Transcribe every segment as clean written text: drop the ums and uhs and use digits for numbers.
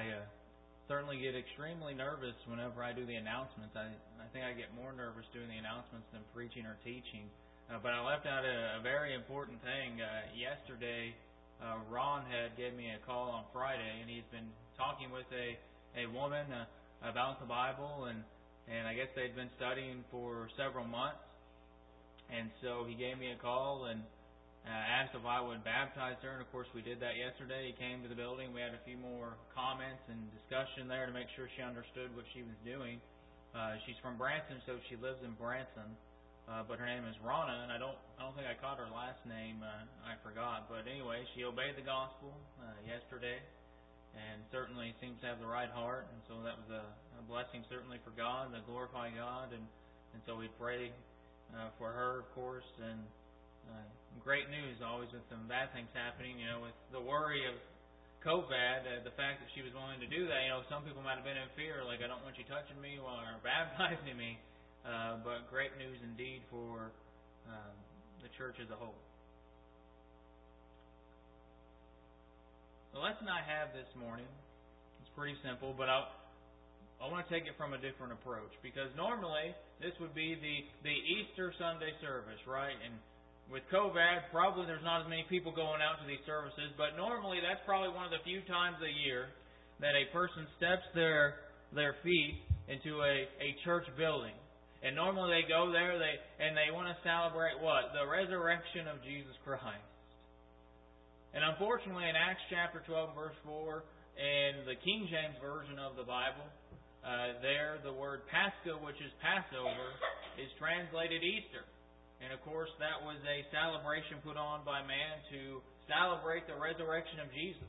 I certainly get extremely nervous whenever I do the announcements. I think I get more nervous doing the announcements than preaching or teaching. But I left out a very important thing. Yesterday, Ron had gave me a call on Friday, and he's been talking with a woman about the Bible, and I guess they'd been studying for several months. And so he gave me a call and asked if I would baptize her, and of course we did that yesterday. He came to the building. We had a few more comments and discussion there to make sure she understood what she was doing. She's from Branson, so she lives in Branson, but her name is Ronna, and I don't think I caught her last name. I forgot, but anyway, she obeyed the gospel yesterday, and certainly seems to have the right heart, and so that was a blessing certainly for God, to glorify God, and so we pray for her, of course, and great news always with some bad things happening, with the worry of COVID, the fact that she was willing to do that. Some people might have been in fear, like, I don't want you touching me while you're baptizing me. But great news indeed for the church as a whole. The lesson I have this morning is pretty simple, but I want to take it from a different approach, because normally this would be the Easter Sunday service, right? And with COVID, probably there's not as many people going out to these services, but normally that's probably one of the few times a year that a person steps their feet into a church building. And normally they go there and they want to celebrate what? The resurrection of Jesus Christ. And unfortunately in Acts chapter 12 verse 4, in the King James Version of the Bible, there the word Pascha, which is Passover, is translated Easter. And of course that was a celebration put on by man to celebrate the resurrection of Jesus.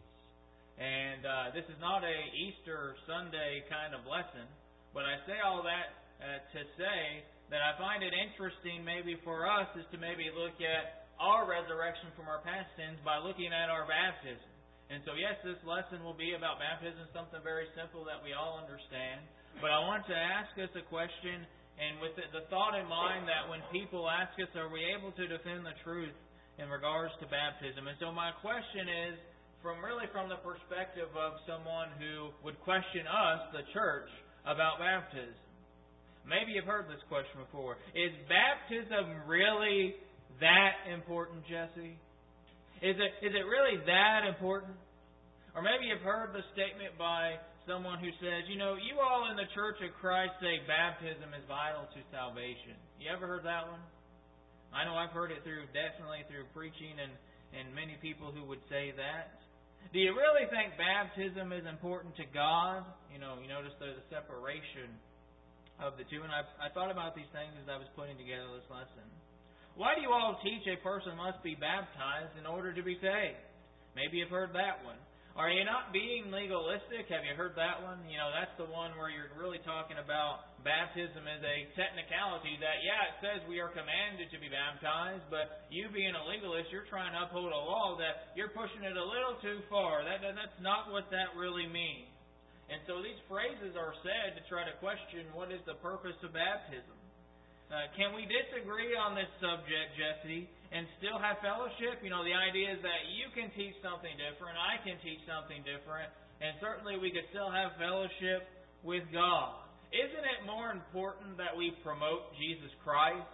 And this is not a Easter Sunday kind of lesson, but I say all that to say that I find it interesting maybe for us is to maybe look at our resurrection from our past sins by looking at our baptism. And so yes, this lesson will be about baptism, something very simple that we all understand. But I want to ask us a question, and with the thought in mind that when people ask us, are we able to defend the truth in regards to baptism? And so my question is from the perspective of someone who would question us, the church, about baptism. Maybe you've heard this question before. Is baptism really that important, Jesse? Is it really that important? Or maybe you've heard the statement by someone who says, you all in the Church of Christ say baptism is vital to salvation. You ever heard that one? I know I've heard it definitely through preaching and many people who would say that. Do you really think baptism is important to God? You notice there's a separation of the two. And I thought about these things as I was putting together this lesson. Why do you all teach a person must be baptized in order to be saved? Maybe you've heard that one. Are you not being legalistic? Have you heard that one? That's the one where you're really talking about baptism as a technicality that, it says we are commanded to be baptized, but you being a legalist, you're trying to uphold a law that you're pushing it a little too far. That's not what that really means. And so these phrases are said to try to question what is the purpose of baptism. Can we disagree on this subject, Jesse, and still have fellowship? The idea is that you can teach something different, I can teach something different, and certainly we could still have fellowship with God. Isn't it more important that we promote Jesus Christ?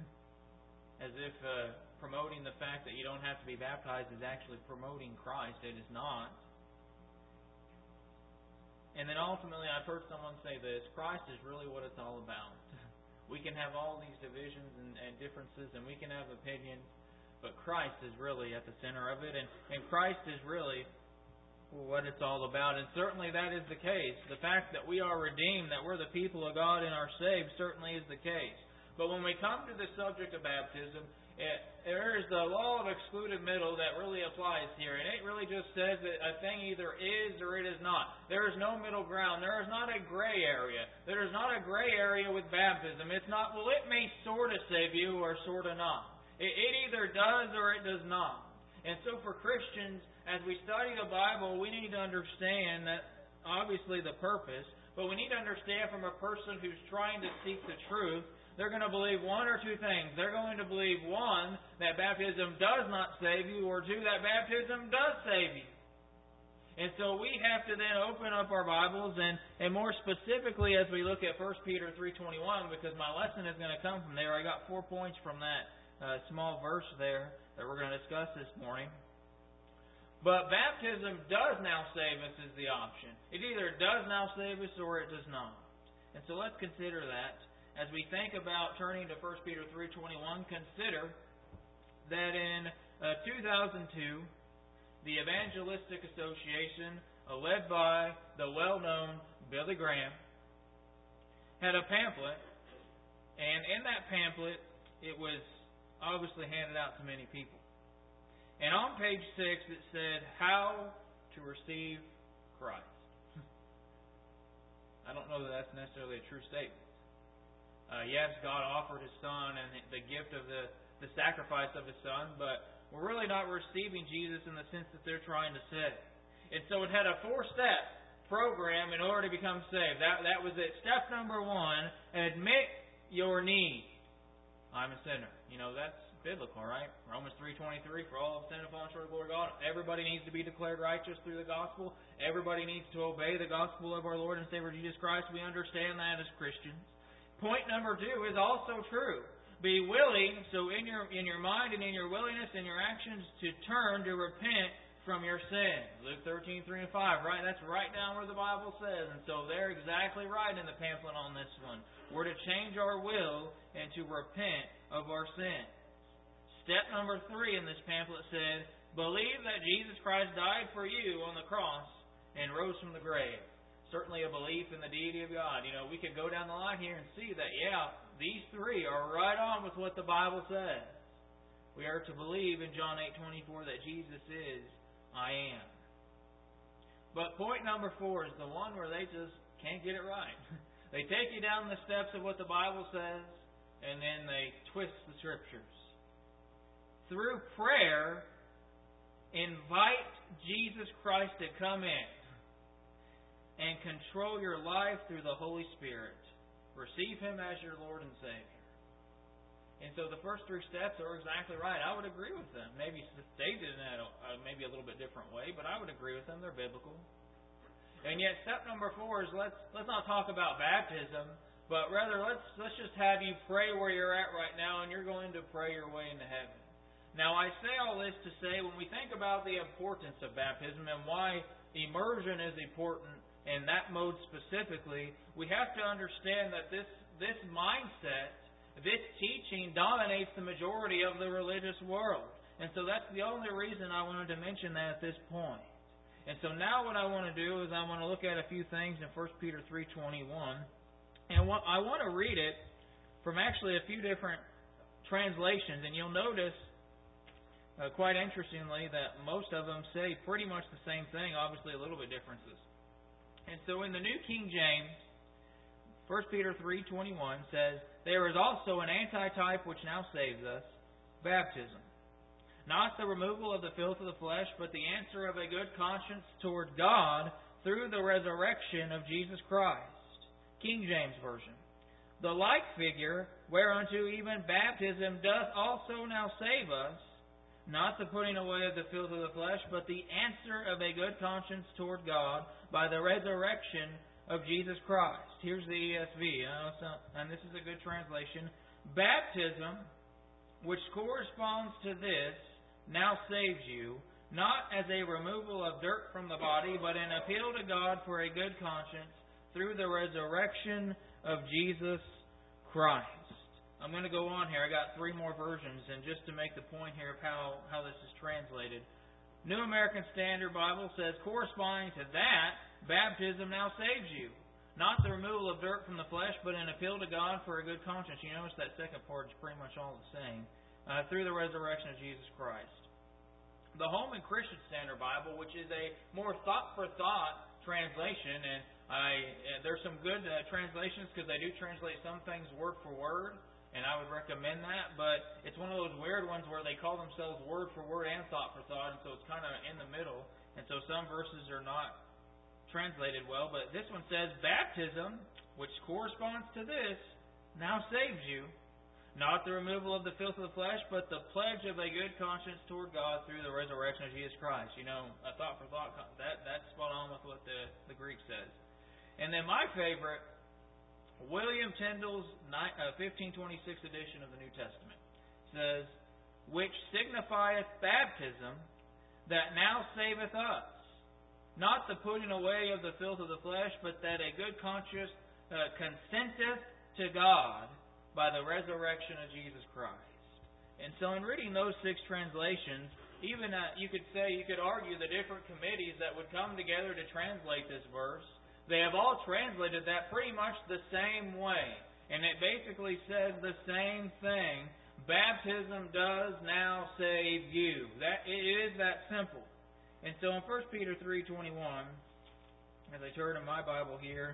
As if promoting the fact that you don't have to be baptized is actually promoting Christ. It is not. And then ultimately, I've heard someone say this, Christ is really what it's all about. We can have all these divisions and differences, and we can have opinions, but Christ is really at the center of it, and Christ is really what it's all about. And certainly that is the case. The fact that we are redeemed, that we're the people of God and are saved, certainly is the case. But when we come to the subject of baptism, there is the law of excluded middle that really applies here. And it really just says that a thing either is or it is not. There is no middle ground. There is not a gray area. There is not a gray area with baptism. It's not, well, it may sort of save you or sort of not. It either does or it does not. And so for Christians, as we study the Bible, we need to understand that obviously the purpose, but we need to understand from a person who's trying to seek the truth, they're going to believe one or two things. They're going to believe, one, that baptism does not save you, or two, that baptism does save you. And so we have to then open up our Bibles, and more specifically as we look at 1 Peter 3:21, because my lesson is going to come from there. I got 4 points from that small verse there that we're going to discuss this morning. But baptism does now save us is the option. It either does now save us or it does not. And so let's consider that. As we think about turning to 1 Peter 3:21, consider that in 2002, the Evangelistic Association, led by the well-known Billy Graham, had a pamphlet, and in that pamphlet, it was obviously handed out to many people. And on page 6, it said, "How to receive Christ." I don't know that that's necessarily a true statement. Yes, God offered His Son and the gift of the sacrifice of His Son, but we're really not receiving Jesus in the sense that they're trying to say. And so it had a 4-step program in order to become saved. That was it. Step number 1, admit your need. I'm a sinner. That's biblical, right? Romans 3:23, for all have sinned and fallen short of the glory of God. Everybody needs to be declared righteous through the gospel. Everybody needs to obey the gospel of our Lord and Savior Jesus Christ. We understand that as Christians. Point number 2 is also true. Be willing, so in your mind and in your willingness and your actions, to turn to repent from your sin. Luke 13:3-5, right? That's right down where the Bible says. And so they're exactly right in the pamphlet on this one. We're to change our will and to repent of our sin. Step number 3 in this pamphlet said, believe that Jesus Christ died for you on the cross and rose from the grave. Certainly a belief in the deity of God. We could go down the line here and see that, these 3 are right on with what the Bible says. We are to believe in John 8:24 that Jesus is I am. But point number 4 is the one where they just can't get it right. They take you down the steps of what the Bible says, and then they twist the Scriptures. Through prayer, invite Jesus Christ to come in and control your life through the Holy Spirit. Receive Him as your Lord and Savior. And so the first 3 steps are exactly right. I would agree with them. Maybe stated in maybe a little bit different way, but I would agree with them. They're biblical. And yet step number 4 is let's not talk about baptism, but rather let's just have you pray where you're at right now, and you're going to pray your way into heaven. Now I say all this to say, when we think about the importance of baptism and why immersion is important in that mode specifically, we have to understand that this mindset, this teaching dominates the majority of the religious world. And so that's the only reason I wanted to mention that at this point. And so now what I want to do is I want to look at a few things in 1 Peter 3:21. And I want to read it from actually a few different translations. And you'll notice, quite interestingly, that most of them say pretty much the same thing, obviously a little bit differences. And so in the New King James, 1 Peter 3:21 says, there is also an antitype which now saves us, baptism. Not the removal of the filth of the flesh, but the answer of a good conscience toward God through the resurrection of Jesus Christ. King James Version. The like figure, whereunto even baptism doth also now save us, not the putting away of the filth of the flesh, but the answer of a good conscience toward God by the resurrection of Jesus Christ. Here's the ESV, and this is a good translation. Baptism, which corresponds to this, now saves you, not as a removal of dirt from the body, but an appeal to God for a good conscience through the resurrection of Jesus Christ. I'm going to go on here. I got 3 more versions, and just to make the point here of how this is translated. New American Standard Bible says, corresponding to that, baptism now saves you. Not the removal of dirt from the flesh, but an appeal to God for a good conscience. You notice that second part is pretty much all the same. Through the resurrection of Jesus Christ. The Holman Christian Standard Bible, which is a more thought-for-thought translation, and there's some good translations because they do translate some things word for word, and I would recommend that, but it's one of those weird ones where they call themselves word for word and thought for thought, and so it's kind of in the middle, and so some verses are not translated well, but this one says, baptism, which corresponds to this, now saves you, not the removal of the filth of the flesh, but the pledge of a good conscience toward God through the resurrection of Jesus Christ. A thought for thought, that's spot on with what the Greek says. And then my favorite, William Tyndale's 1526 edition of the New Testament says, which signifieth baptism that now saveth us, not the putting away of the filth of the flesh, but that a good conscience consenteth to God by the resurrection of Jesus Christ. And so in reading those 6 translations, even you could argue the different committees that would come together to translate this verse, they have all translated that pretty much the same way. And it basically says the same thing. Baptism does now save you. It is that simple. And so in 1 Peter 3:21, as I turn in my Bible here,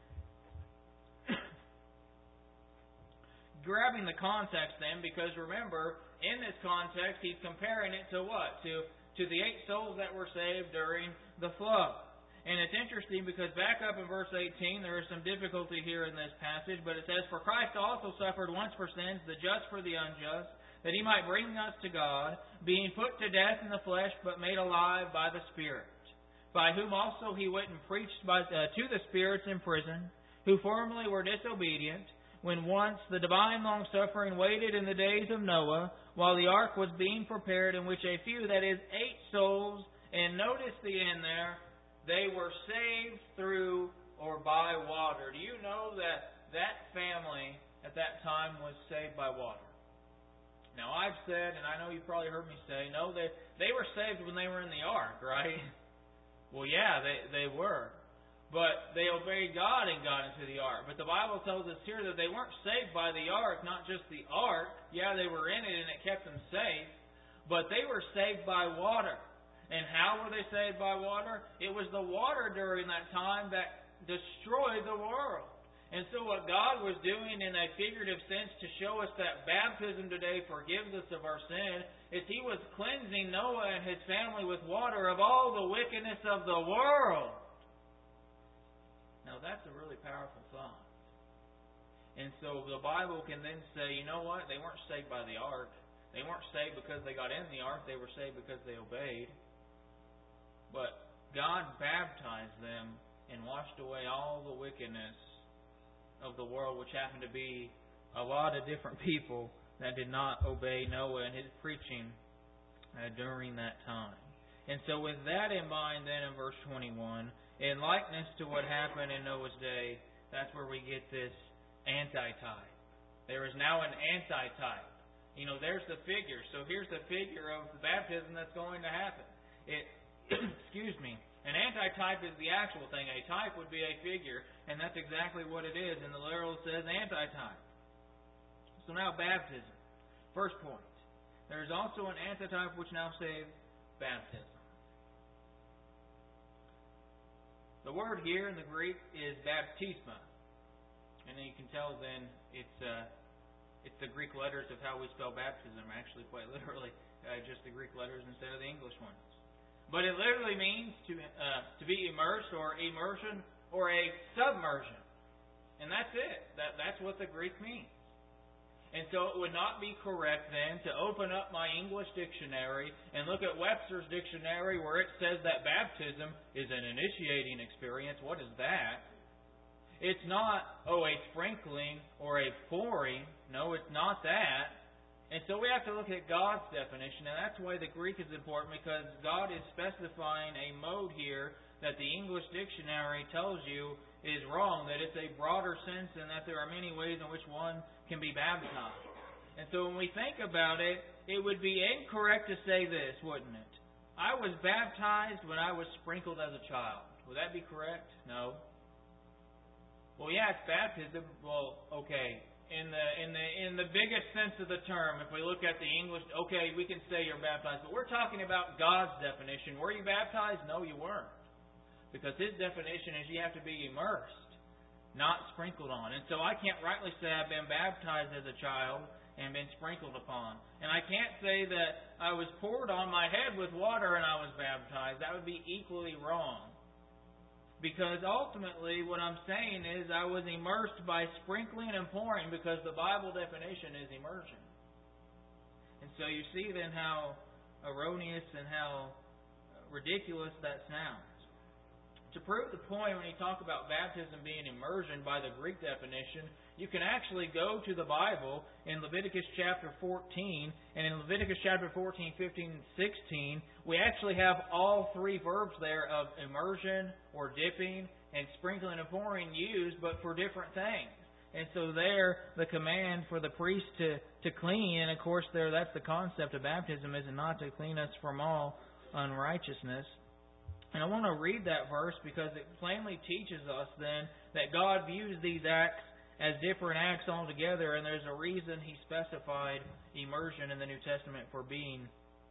grabbing the context then, because remember, in this context, he's comparing it to what? To the 8 souls that were saved during the flood. And it's interesting because back up in verse 18, there is some difficulty here in this passage, but it says, for Christ also suffered once for sins, the just for the unjust, that He might bring us to God, being put to death in the flesh, but made alive by the Spirit, by whom also He went and preached to the spirits in prison, who formerly were disobedient, when once the divine long-suffering waited in the days of Noah, while the ark was being prepared, in which a few, that is, 8 souls, and notice the end there, they were saved through or by water. Do you know that family at that time was saved by water? Now I've said, and I know you've probably heard me say, no, they were saved when they were in the ark, right? Well, yeah, they were. But they obeyed God and got into the ark. But the Bible tells us here that they weren't saved by the ark, not just the ark. Yeah, they were in it and it kept them safe. But they were saved by water. And how were they saved by water? It was the water during that time that destroyed the world. And so what God was doing in a figurative sense to show us that baptism today forgives us of our sin is He was cleansing Noah and his family with water of all the wickedness of the world. Now that's a really powerful thought. And so the Bible can then say, you know what? They weren't saved by the ark. They weren't saved because they got in the ark. They were saved because they obeyed. But God baptized them and washed away all the wickedness of the world, which happened to be a lot of different people that did not obey Noah and his preaching during that time. And so with that in mind then in verse 21, in likeness to what happened in Noah's day, that's where we get this antitype. There is now an antitype. There's the figure. So here's the figure of the baptism that's going to happen. Excuse me. An antitype is the actual thing. A type would be a figure, and that's exactly what it is. And the literal says antitype. So now baptism. First point. There is also an antitype which now saves baptism. The word here in the Greek is baptisma. And then you can tell then it's the Greek letters of how we spell baptism, actually quite literally. Just the Greek letters instead of the English ones. But it literally means to be immersed or immersion or a submersion. And that's it. That's what the Greek means. And so it would not be correct then to open up my English dictionary and look at Webster's dictionary where it says that baptism is an initiating experience. What is that? It's not, a sprinkling or a pouring. No, it's not that. And so we have to look at God's definition, and that's why the Greek is important, because God is specifying a mode here that the English dictionary tells you is wrong, that it's a broader sense and that there are many ways in which one can be baptized. And so when we think about it, it would be incorrect to say this, wouldn't it? I was baptized when I was sprinkled as a child. Would that be correct? No. Well, yeah, it's baptism. Well, okay. In the biggest sense of the term, if we look at the English, okay, we can say you're baptized, but we're talking about God's definition. Were you baptized? No, you weren't. Because His definition is you have to be immersed, not sprinkled on. And so I can't rightly say I've been baptized as a child and been sprinkled upon. And I can't say that I was poured on my head with water and I was baptized. That would be equally wrong. Because ultimately what I'm saying is I was immersed by sprinkling and pouring, because the Bible definition is immersion. And so you see then how erroneous and how ridiculous that sounds. To prove the point, when you talk about baptism being immersion by the Greek definition, you can actually go to the Bible in Leviticus chapter 14, and in Leviticus chapter 14, 15, and 16, we actually have all three verbs there of immersion or dipping and sprinkling and pouring used, but for different things. And so there, the command for the priest to clean, and of course there, that's the concept of baptism, is not to clean us from all unrighteousness. And I want to read that verse because it plainly teaches us then that God views these acts as different acts altogether, and there's a reason He specified immersion in the New Testament for being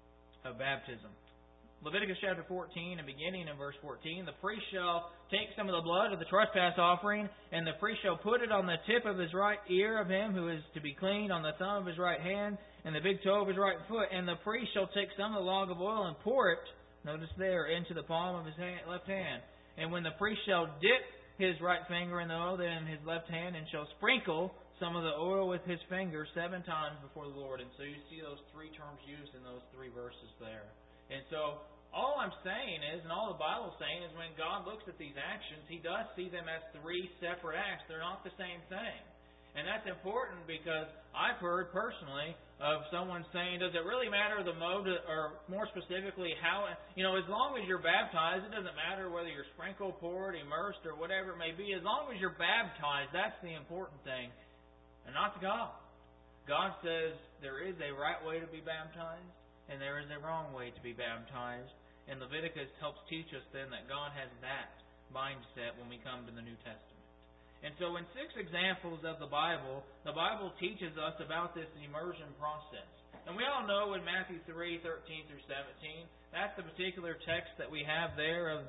a baptism. Leviticus chapter 14, and beginning in verse 14, the priest shall take some of the blood of the trespass offering, and the priest shall put it on the tip of his right ear of him who is to be cleaned, on the thumb of his right hand, and the big toe of his right foot. And the priest shall take some of the log of oil and pour it, notice there, into the palm of his left hand. And when the priest shall dip his right finger in the oil then in his left hand, and shall sprinkle some of the oil with his finger 7 times before the Lord. And so you see those three terms used in those three verses there. And so all I'm saying is, and all the Bible's saying, is when God looks at these actions, He does see them as three separate acts. They're not the same thing. And that's important because I've heard personally of someone saying, does it really matter the mode, or more specifically how, as long as you're baptized, it doesn't matter whether you're sprinkled, poured, immersed, or whatever it may be. As long as you're baptized, that's the important thing. And not to God. God says there is a right way to be baptized, and there is a wrong way to be baptized. And Leviticus helps teach us then that God has that mindset when we come to the New Testament. And so in 6 examples of the Bible teaches us about this immersion process. And we all know in Matthew 3, 13 through 17, that's the particular text that we have there of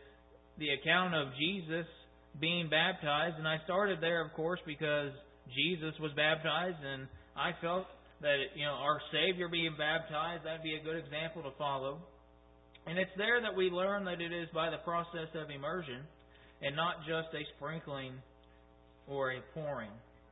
the account of Jesus being baptized. And I started there, of course, because Jesus was baptized, and I felt that our Savior being baptized, that'd be a good example to follow. And it's there that we learn that it is by the process of immersion and not just a sprinkling or a pouring.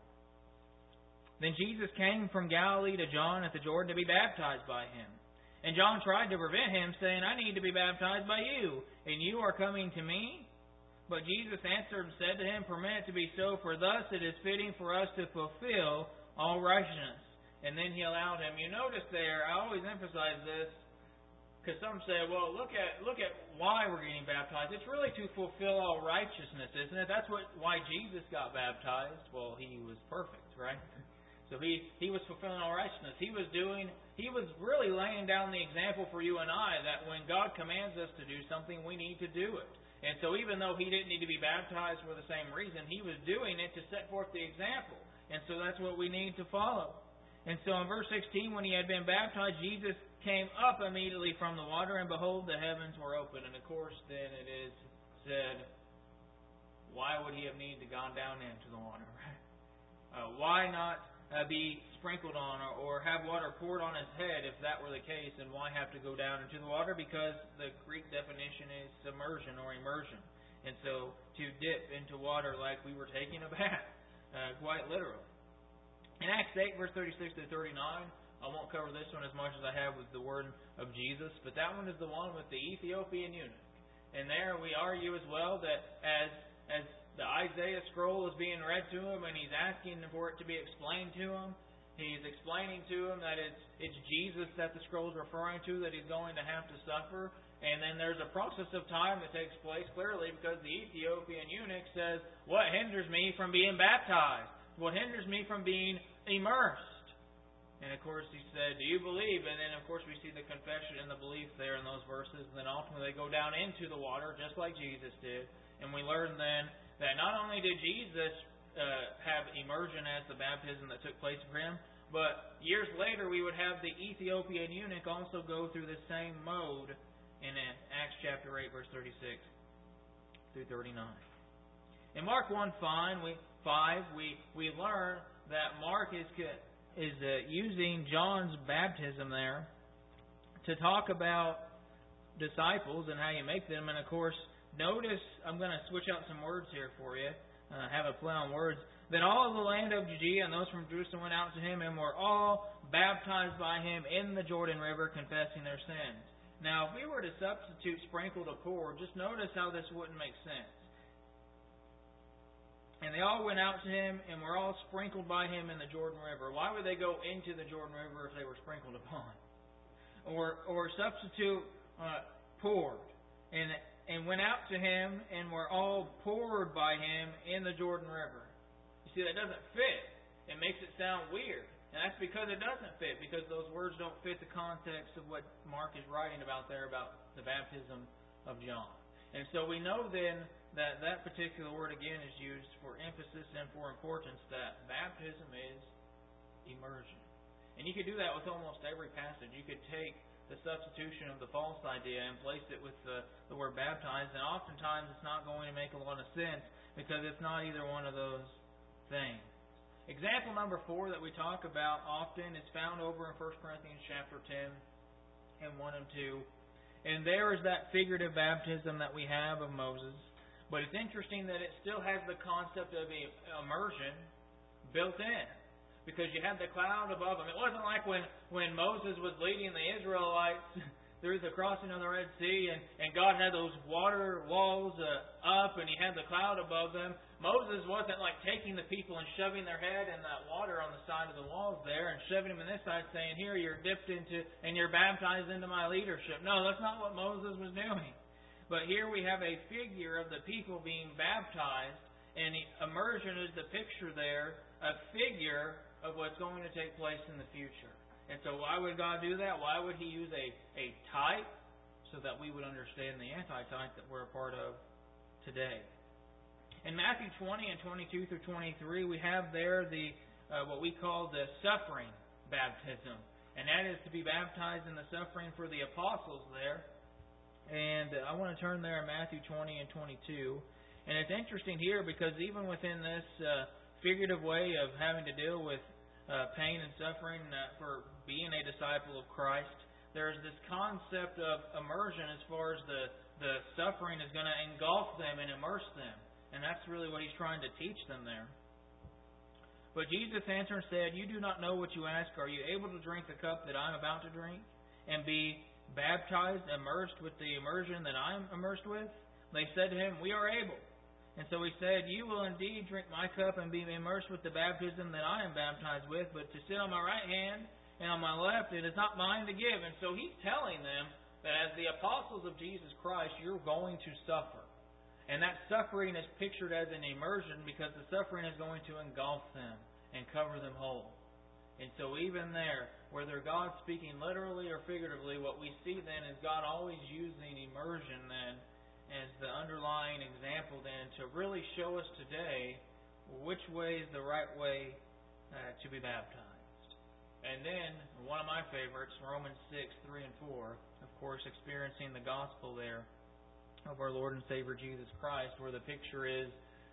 Then Jesus came from Galilee to John at the Jordan to be baptized by him. And John tried to prevent him, saying, I need to be baptized by you, and you are coming to me? But Jesus answered and said to him, Permit it to be so, for thus it is fitting for us to fulfill all righteousness. And then He allowed him. You notice there, I always emphasize this, because some say, well, look at why we're getting baptized. It's really to fulfill all righteousness, isn't it? That's why Jesus got baptized. Well, He was perfect, right? So he was fulfilling all righteousness. He was really laying down the example for you and I that when God commands us to do something, we need to do it. And so even though He didn't need to be baptized for the same reason, He was doing it to set forth the example. And so that's what we need to follow. And so in verse 16, when He had been baptized, Jesus came up immediately from the water, and behold, the heavens were open. And of course, then it is said, why would He have needed to gone down into the water? Why not be sprinkled on or have water poured on His head if that were the case? And why have to go down into the water? Because the Greek definition is submersion or immersion. And so to dip into water like we were taking a bath, quite literally. In Acts 8, verse 36 to 39, I won't cover this one as much as I have with the word of Jesus, but that one is the one with the Ethiopian eunuch. And there we argue as well that as the Isaiah scroll is being read to him and he's asking for it to be explained to him, he's explaining to him that it's Jesus that the scroll is referring to that he's going to have to suffer. And then there's a process of time that takes place clearly because the Ethiopian eunuch says, what hinders me from being baptized? What hinders me from being immersed? And of course he said, do you believe? And then of course we see the confession and the belief there in those verses. And then ultimately they go down into the water just like Jesus did. And we learn then that not only did Jesus have immersion as the baptism that took place for him, but years later we would have the Ethiopian eunuch also go through the same mode in Acts chapter 8 verse 36 through 39. In Mark 1:5 we learn that Mark is using John's baptism there to talk about disciples and how you make them. And of course, notice, I'm going to switch out some words here for you. Have a play on words. Then all of the land of Judea and those from Jerusalem went out to him and were all baptized by him in the Jordan River, confessing their sins. Now, if we were to substitute sprinkled or poured, just notice how this wouldn't make sense. And they all went out to him and were all sprinkled by him in the Jordan River. Why would they go into the Jordan River if they were sprinkled upon? Or substitute poured. And went out to him and were all poured by him in the Jordan River. You see, that doesn't fit. It makes it sound weird. And that's because it doesn't fit, because those words don't fit the context of what Mark is writing about there about the baptism of John. And so we know then that that particular word again is used for emphasis and for importance, that baptism is immersion. And you could do that with almost every passage. You could take the substitution of the false idea and place it with the word baptized, and oftentimes it's not going to make a lot of sense because it's not either one of those things. Example number 4 that we talk about often is found over in 1 Corinthians chapter 10 and 1 and 2. And there is that figurative baptism that we have of Moses. But it's interesting that it still has the concept of immersion built in, because you had the cloud above them. It wasn't like when Moses was leading the Israelites through the crossing of the Red Sea and God had those water walls up and He had the cloud above them. Moses wasn't like taking the people and shoving their head in that water on the side of the walls there and shoving them in this side saying, here, you're dipped into and you're baptized into my leadership. No, that's not what Moses was doing. But here we have a figure of the people being baptized, and immersion is the picture there, a figure of what's going to take place in the future. And so why would God do that? Why would He use a type so that we would understand the anti-type that we're a part of today? In Matthew 20 and 22 through 23, we have there the what we call the suffering baptism. And that is to be baptized in the suffering for the apostles there. And I want to turn there in Matthew 20 and 22. And it's interesting here because even within this figurative way of having to deal with pain and suffering for being a disciple of Christ, there's this concept of immersion as far as the suffering is going to engulf them and immerse them. And that's really what He's trying to teach them there. But Jesus answered and said, you do not know what you ask. Are you able to drink the cup that I'm about to drink and be baptized, immersed with the immersion that I'm immersed with? They said to Him, we are able. And so He said, you will indeed drink my cup and be immersed with the baptism that I am baptized with, but to sit on my right hand and on my left, it is not mine to give. And so He's telling them that as the apostles of Jesus Christ, you're going to suffer. And that suffering is pictured as an immersion because the suffering is going to engulf them and cover them whole. And so even there, whether God's speaking literally or figuratively, what we see then is God always using immersion then as the underlying example then to really show us today which way is the right way to be baptized. And then, one of my favorites, Romans 6, 3 and 4, of course, experiencing the gospel there of our Lord and Savior Jesus Christ, where the picture is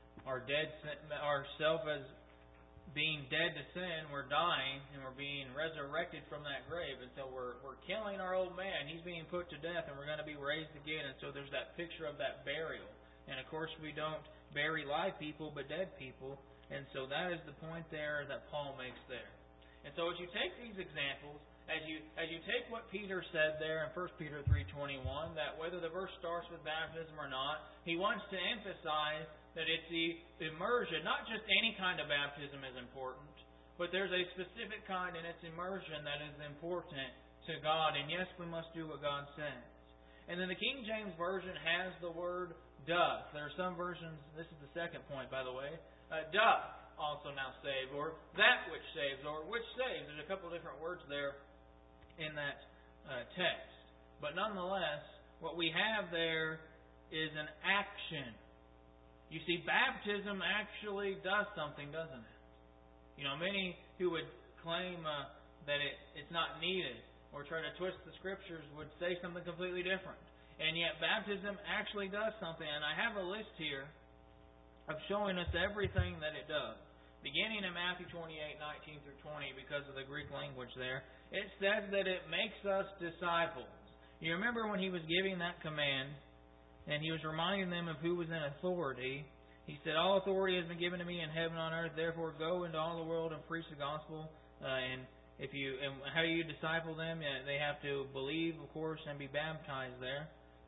ourself as being dead to sin, we're dying, and we're being resurrected from that grave. And so we're killing our old man. He's being put to death, and we're going to be raised again. And so there's that picture of that burial. And of course, we don't bury live people, but dead people. And so that is the point there that Paul makes there. And so as you take these examples, as you take what Peter said there in 1 Peter 3:21, that whether the verse starts with baptism or not, he wants to emphasize that it's the immersion, not just any kind of baptism is important, but there's a specific kind, and it's immersion that is important to God. And yes, we must do what God says. And then the King James Version has the word doth. There are some versions, this is the second point, by the way, doth also now save, or that which saves, or which saves. There's a couple of different words there in that text. But nonetheless, what we have there is an action. You see, baptism actually does something, doesn't it? You know, many who would claim that it's not needed or try to twist the Scriptures would say something completely different. And yet baptism actually does something. And I have a list here of showing us everything that it does. Beginning in Matthew 28:19 through 20, because of the Greek language there, it says that it makes us disciples. You remember when He was giving that command, and He was reminding them of who was in authority. He said, "All authority has been given to me in heaven and on earth. Therefore, go into all the world and preach the gospel." And how do you disciple them? They have to believe, of course, and be baptized there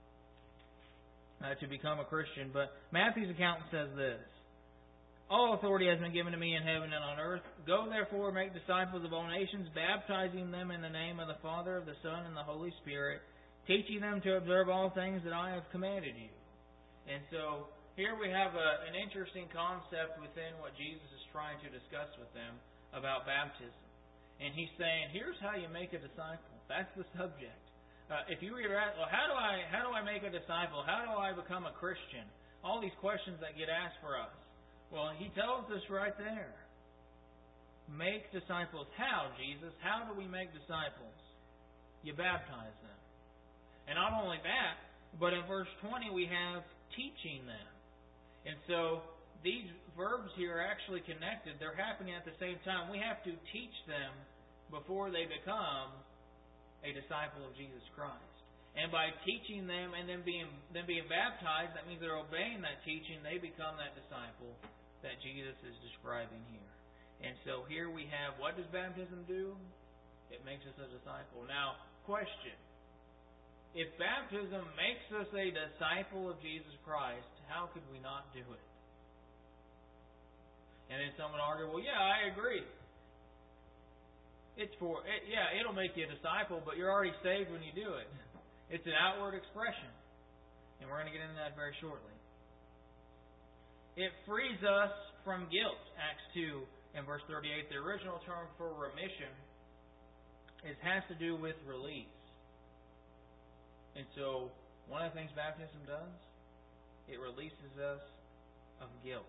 to become a Christian. But Matthew's account says this: "All authority has been given to me in heaven and on earth. Go therefore, make disciples of all nations, baptizing them in the name of the Father, of the Son, and the Holy Spirit, teaching them to observe all things that I have commanded you." And so here we have an interesting concept within what Jesus is trying to discuss with them about baptism. And He's saying, here's how you make a disciple. That's the subject. If you were to ask, well, how do I make a disciple? How do I become a Christian? All these questions that get asked for us. Well, He tells us right there. Make disciples. How, Jesus? How do we make disciples? You baptize them. And not only that, but in verse 20 we have teaching them. And so these verbs here are actually connected. They're happening at the same time. We have to teach them before they become a disciple of Jesus Christ. And by teaching them and then being baptized, that means they're obeying that teaching. They become that disciple that Jesus is describing here. And so here we have, what does baptism do? It makes us a disciple. Now, question. If baptism makes us a disciple of Jesus Christ, how could we not do it? And then someone argue, well, yeah, I agree. It'll make you a disciple, but you're already saved when you do it. It's an outward expression. And we're going to get into that very shortly. It frees us from guilt. Acts 2 and verse 38. The original term for remission has to do with release. And so, one of the things baptism does, it releases us of guilt.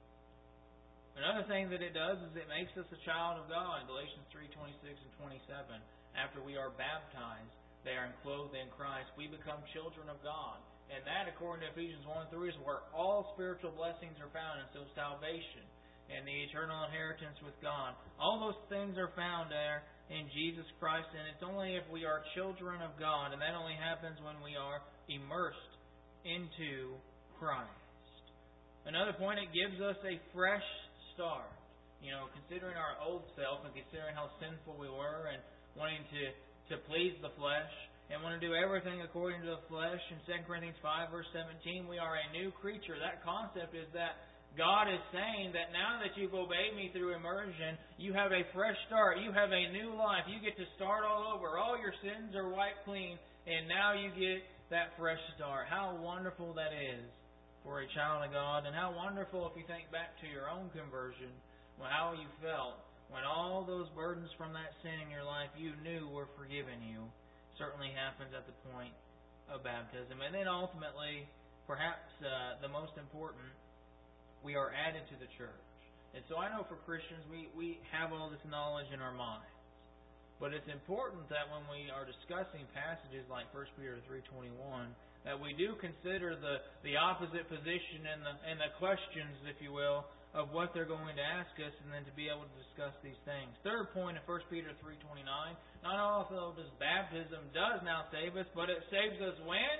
Another thing that it does is it makes us a child of God. Galatians 3:26 and 27. After we are baptized, they are clothed in Christ. We become children of God. And that, according to Ephesians 1:3, is where all spiritual blessings are found. And so salvation and the eternal inheritance with God. All those things are found there in Jesus Christ. And it's only if we are children of God. And that only happens when we are immersed into Christ. Another point, it gives us a fresh start. Considering our old self and considering how sinful we were and wanting to please the flesh and want to do everything according to the flesh. In 2 Corinthians 5 verse 17, we are a new creature. That concept is that God is saying that now that you've obeyed me through immersion, you have a fresh start. You have a new life. You get to start all over. All your sins are wiped clean, and now you get that fresh start. How wonderful that is for a child of God, and how wonderful if you think back to your own conversion, how you felt when all those burdens from that sin in your life you knew were forgiven you. Certainly happens at the point of baptism. And then ultimately, perhaps the most important, we are added to the church. And so I know for Christians, we have all this knowledge in our minds. But it's important that when we are discussing passages like 1 Peter 3:21, that we do consider the opposite position and the questions, if you will, of what they're going to ask us, and then to be able to discuss these things. Third point in 1 Peter 3:29, not also does baptism does now save us, but it saves us when?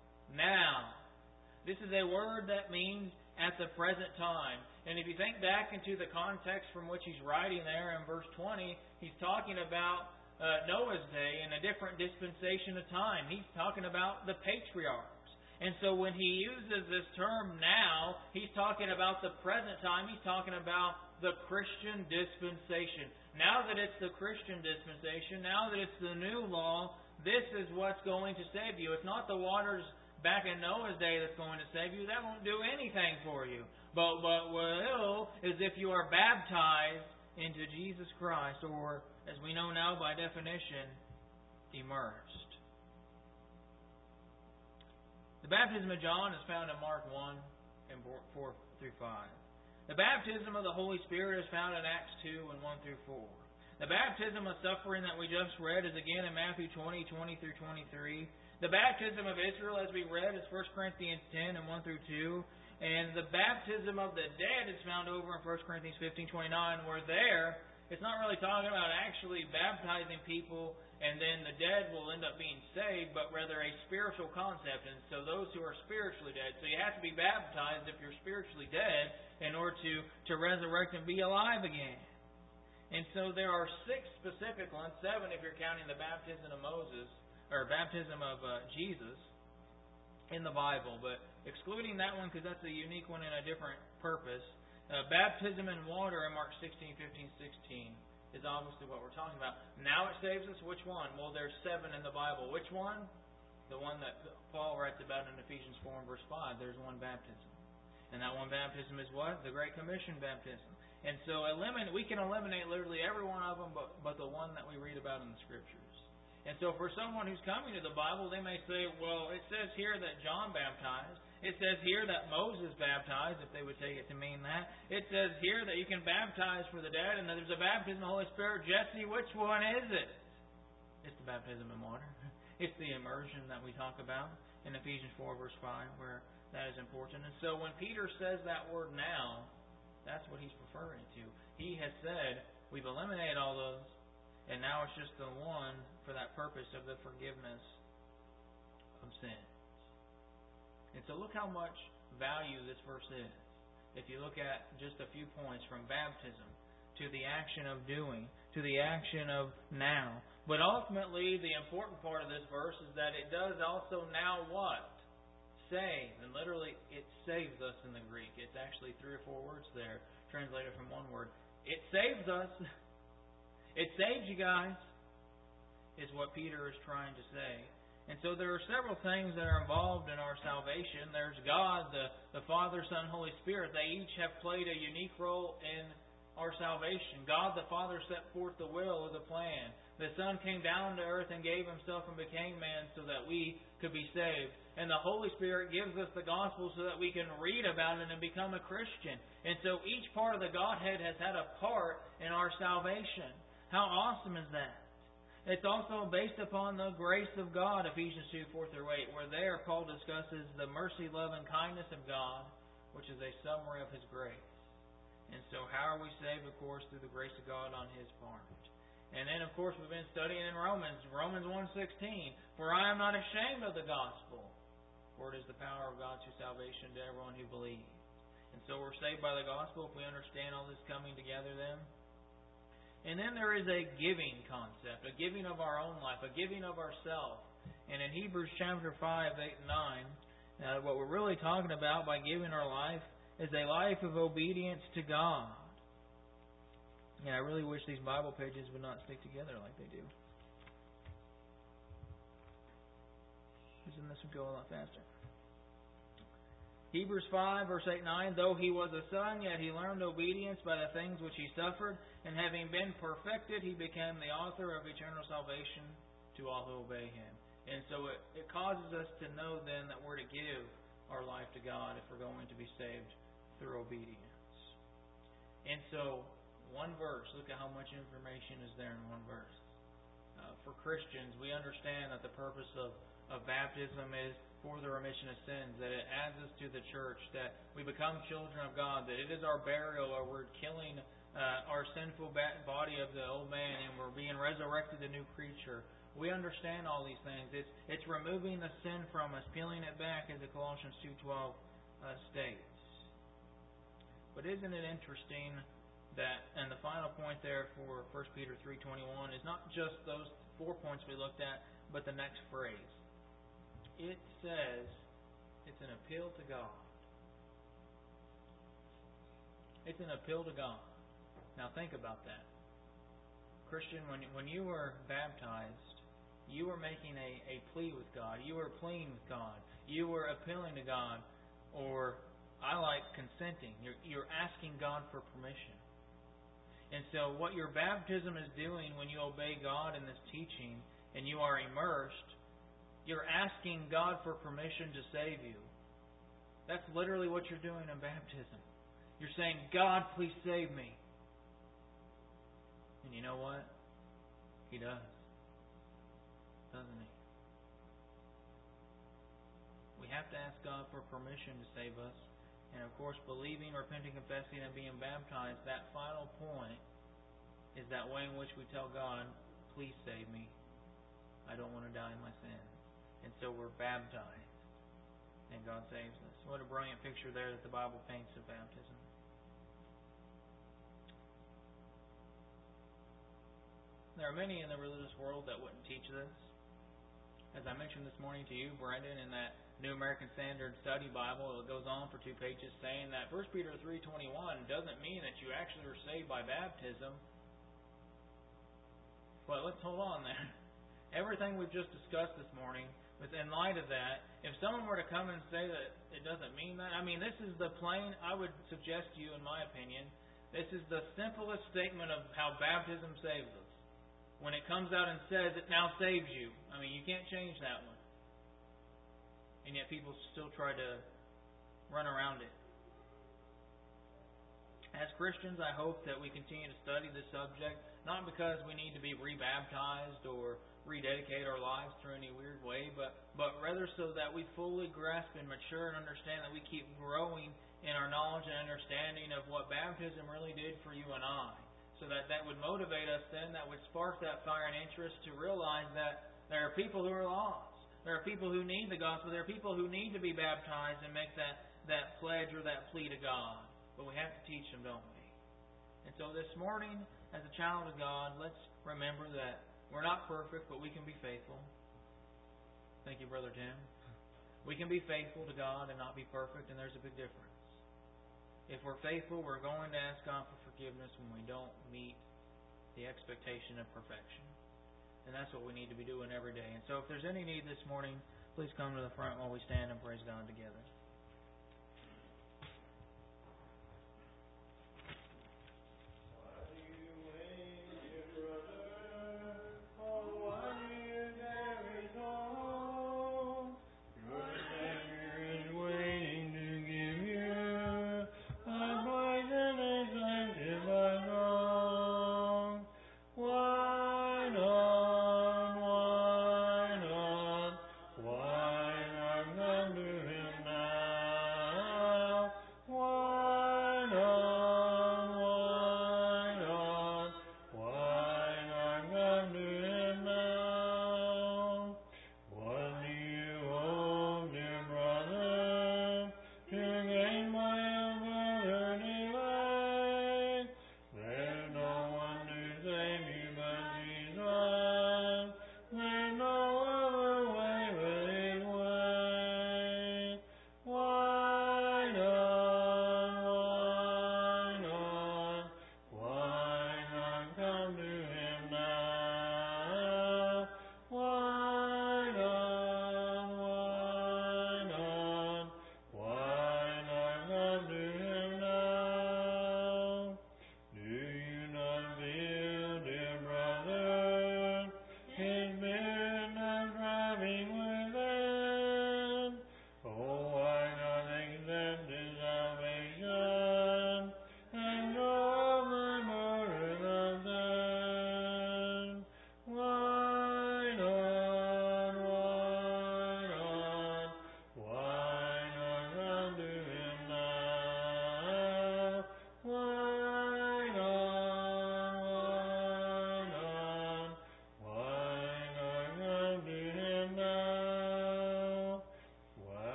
Now. This is a word that means at the present time. And if you think back into the context from which he's writing there in verse 20, he's talking about Noah's day in a different dispensation of time. He's talking about the patriarchs. And so when he uses this term now, he's talking about the present time. He's talking about the Christian dispensation. Now that it's the Christian dispensation, now that it's the new law, this is what's going to save you. It's not the waters back in Noah's day that's going to save you. That won't do anything for you. But what will is if you are baptized into Jesus Christ, or as we know now by definition, immersed. The baptism of John is found in Mark 1 and 4 through 5. The baptism of the Holy Spirit is found in Acts 2 and 1 through 4. The baptism of suffering that we just read is again in Matthew 20 through 23. The baptism of Israel, as we read, is 1 Corinthians 10 and 1 through 2. And the baptism of the dead is found over in 1 Corinthians 15:29, where there it's not really talking about actually baptizing people and then the dead will end up being saved, but rather a spiritual concept. And so those who are spiritually dead. So you have to be baptized if you're spiritually dead in order to resurrect and be alive again. And so there are 6 specific ones, 7 if you're counting the baptism of Moses, or baptism of Jesus in the Bible. But excluding that one because that's a unique one and a different purpose. Baptism in water in Mark 16, 15, 16 is obviously what we're talking about. Now it saves us. Which one? Well, there's 7 in the Bible. Which one? The one that Paul writes about in Ephesians 4 and verse 5. There's one baptism. And that one baptism is what? The Great Commission baptism. And so we can eliminate literally every one of them but the one that we read about in the Scriptures. And so for someone who's coming to the Bible, they may say, well, it says here that John baptized. It says here that Moses baptized, if they would take it to mean that. It says here that you can baptize for the dead and that there's a baptism of the Holy Spirit. Jesse, which one is it? It's the baptism in water. It's the immersion that we talk about in Ephesians 4 verse 5 where that is important. And so when Peter says that word now, that's what he's referring to. He has said, we've eliminated all those, and now it's just the one for that purpose of the forgiveness of sin. And so look how much value this verse is. If you look at just a few points from baptism to the action of doing, to the action of now. But ultimately, the important part of this verse is that it does also now what? Save. And literally, it saves us in the Greek. It's actually 3 or 4 words there, translated from one word. It saves us. It saves you guys, is what Peter is trying to say. And so there are several things that are involved in our salvation. There's God, the Father, Son, Holy Spirit. They each have played a unique role in our salvation. God the Father set forth the will of the plan. The Son came down to earth and gave Himself and became man so that we could be saved. And the Holy Spirit gives us the gospel so that we can read about it and become a Christian. And so each part of the Godhead has had a part in our salvation. How awesome is that? It's also based upon the grace of God, Ephesians 2, 4 through 8, where there Paul discusses the mercy, love, and kindness of God, which is a summary of His grace. And so how are we saved? Of course, through the grace of God on His part. And then, of course, we've been studying in Romans 1:16, for I am not ashamed of the gospel, for it is the power of God to salvation to everyone who believes. And so we're saved by the gospel if we understand all this coming together then. And then there is a giving concept, a giving of our own life, a giving of ourselves. And in Hebrews chapter 5, 8, and 9, what we're really talking about by giving our life is a life of obedience to God. And I really wish these Bible pages would not stick together like they do. Because then this would go a lot faster. Hebrews 5, verse 8, 9, though He was a son, yet He learned obedience by the things which He suffered, and having been perfected, He became the author of eternal salvation to all who obey Him. And so it causes us to know then that we're to give our life to God if we're going to be saved through obedience. And so, one verse, look at how much information is there in one verse. For Christians, we understand that the purpose of baptism is for the remission of sins, that it adds us to the church, that we become children of God, that it is our burial, or we're killing our sinful body of the old man and we're being resurrected a new creature. We understand all these things. It's removing the sin from us, peeling it back, as the Colossians 2:12 states. But isn't it interesting that, and the final point there for 1 Peter 3:21 is not just those 4 points we looked at, but the next phrase. It says it's an appeal to God. It's an appeal to God. Now think about that. Christian, when you were baptized, you were making a plea with God. You were pleading with God. You were appealing to God. Or, I like consenting. You're asking God for permission. And so what your baptism is doing when you obey God in this teaching and you are immersed, you're asking God for permission to save you. That's literally what you're doing in baptism. You're saying, God, please save me. And you know what? He does. Doesn't He? We have to ask God for permission to save us. And of course, believing, repenting, confessing, and being baptized, that final point is that way in which we tell God, please save me. I don't want to die in my sin. And so we're baptized, and God saves us. What a brilliant picture there that the Bible paints of baptism. There are many in the religious world that wouldn't teach this. As I mentioned this morning to you, Brendan, in that New American Standard Study Bible, it goes on for 2 pages saying that 1 Peter 3:21 doesn't mean that you actually were saved by baptism. But let's hold on there. Everything we've just discussed this morning, in light of that, if someone were to come and say that it doesn't mean that, this is the plain, I would suggest to you, in my opinion, this is the simplest statement of how baptism saves us. When it comes out and says it now saves you, you can't change that one. And yet people still try to run around it. As Christians, I hope that we continue to study this subject, not because we need to be rebaptized or rededicate our lives through any weird way, but rather so that we fully grasp and mature and understand that we keep growing in our knowledge and understanding of what baptism really did for you and I. So that would motivate us then, that would spark that fire and interest to realize that there are people who are lost. There are people who need the gospel. There are people who need to be baptized and make that pledge or that plea to God. But we have to teach them, don't we? And so this morning, as a child of God, let's remember that we're not perfect, but we can be faithful. Thank you, Brother Tim. We can be faithful to God and not be perfect, and there's a big difference. If we're faithful, we're going to ask God for forgiveness when we don't meet the expectation of perfection. And that's what we need to be doing every day. And so if there's any need this morning, please come to the front while we stand and praise God together.